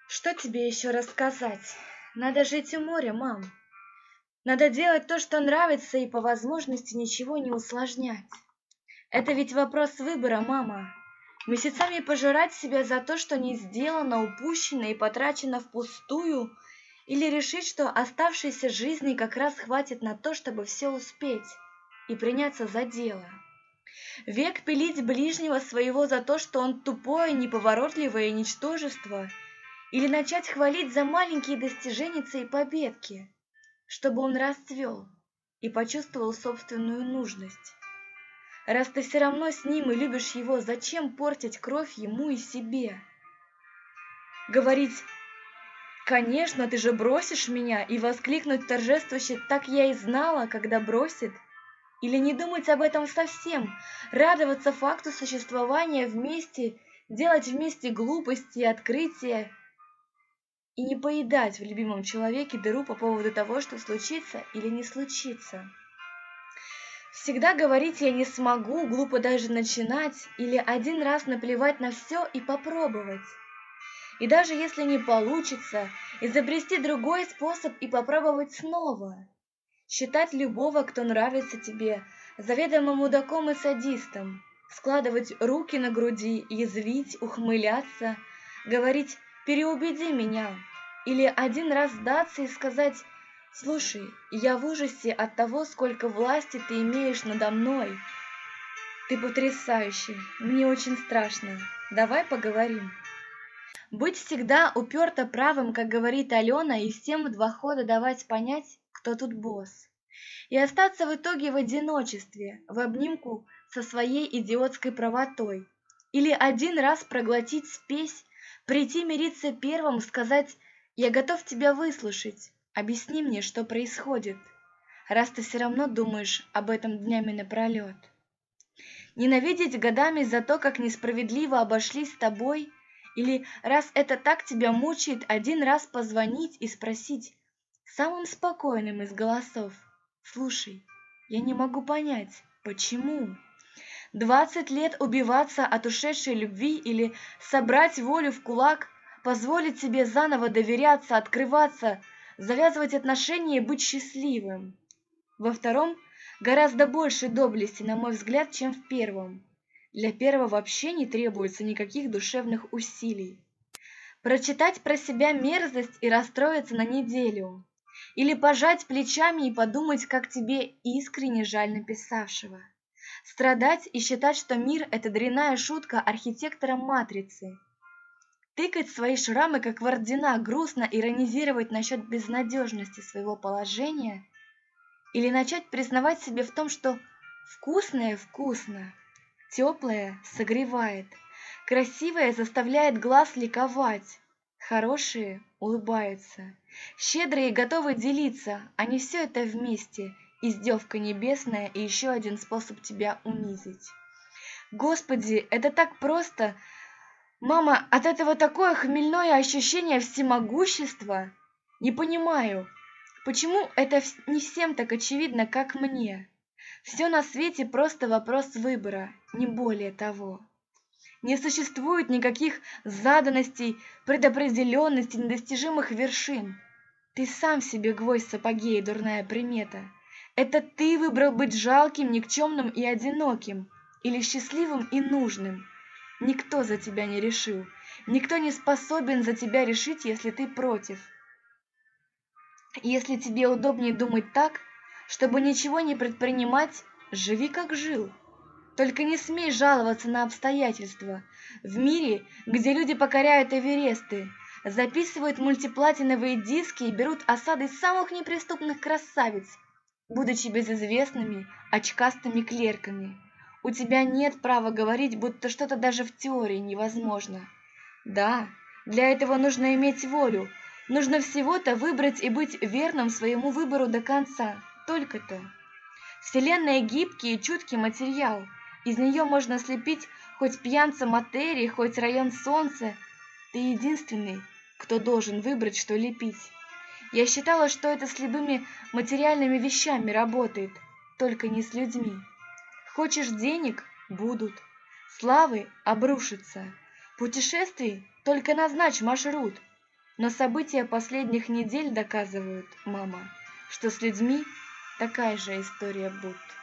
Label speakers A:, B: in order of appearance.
A: Что тебе еще рассказать? Надо жить у моря, мам. Надо делать то, что нравится, и по возможности ничего не усложнять. Это ведь вопрос выбора, мама. Месяцами пожирать себя за то, что не сделано, упущено и потрачено впустую, или решить, что оставшейся жизни как раз хватит на то, чтобы все успеть и приняться за дело. Век пилить ближнего своего за то, что он тупое, неповоротливое ничтожество, или начать хвалить за маленькие достижения и победки, чтобы он расцвел и почувствовал собственную нужность. Раз ты все равно с ним и любишь его, зачем портить кровь ему и себе? Говорить «Конечно, ты же бросишь меня!» и воскликнуть торжествующе «Так я и знала, когда бросит!» Или не думать об этом совсем, радоваться факту существования вместе, делать вместе глупости и открытия, и не поедать в любимом человеке дыру по поводу того, что случится или не случится. Всегда говорить «я не смогу», глупо даже начинать, или один раз наплевать на все и попробовать. И даже если не получится, изобрести другой способ и попробовать снова. Считать любого, кто нравится тебе, заведомо мудаком и садистом, складывать руки на груди, язвить, ухмыляться, говорить «переубеди меня», или один раз сдаться и сказать «Слушай, я в ужасе от того, сколько власти ты имеешь надо мной. Ты потрясающий, мне очень страшно, давай поговорим». Быть всегда уперто правым, как говорит Алена, и всем в два хода давать понять, кто тут босс. И остаться в итоге в одиночестве, в обнимку со своей идиотской правотой. Или один раз проглотить спесь, прийти мириться первым, сказать «Я готов тебя выслушать, объясни мне, что происходит», раз ты все равно думаешь об этом днями напролет. Ненавидеть годами за то, как несправедливо обошлись с тобой, или раз это так тебя мучает, один раз позвонить и спросить самым спокойным из голосов: «Слушай, я не могу понять, почему?» 20 лет убиваться от ушедшей любви или собрать волю в кулак, позволить себе заново доверяться, открываться, завязывать отношения и быть счастливым. Во втором гораздо больше доблести, на мой взгляд, чем в первом. Для первого вообще не требуется никаких душевных усилий. Прочитать про себя мерзость и расстроиться на неделю. Или пожать плечами и подумать, как тебе искренне жаль написавшего. Страдать и считать, что мир – это дрянная шутка архитектора матрицы. Тыкать свои шрамы, как в ордена, грустно иронизировать насчет безнадежности своего положения. Или начать признавать себе в том, что вкусное вкусно, теплое согревает, красивое заставляет глаз ликовать, хорошие улыбаются, щедрые готовы делиться, а не все это вместе, издевка небесная и еще один способ тебя унизить. Господи, это так просто! Мама, от этого такое хмельное ощущение всемогущества! Не понимаю, почему это не всем так очевидно, как мне? Все на свете просто вопрос выбора, не более того. Не существует никаких заданностей, предопределенностей, недостижимых вершин. Ты сам себе гвоздь в сапоге и дурная примета. Это ты выбрал быть жалким, никчемным и одиноким, или счастливым и нужным. Никто за тебя не решил, никто не способен за тебя решить, если ты против. Если тебе удобнее думать так, чтобы ничего не предпринимать, живи как жил. Только не смей жаловаться на обстоятельства. В мире, где люди покоряют Эвересты, записывают мультиплатиновые диски и берут осады самых неприступных красавиц, будучи безызвестными, очкастыми клерками, у тебя нет права говорить, будто что-то даже в теории невозможно. Да, для этого нужно иметь волю, нужно всего-то выбрать и быть верным своему выбору до конца, только-то. Вселенная гибкий и чуткий материал, из нее можно слепить хоть пьянца материи, хоть район солнца. Ты единственный, кто должен выбрать, что лепить. Я считала, что это с любыми материальными вещами работает, только не с людьми. Хочешь денег – будут, славы – обрушатся, путешествий – только назначь маршрут. Но события последних недель доказывают, мама, что с людьми такая же история будет.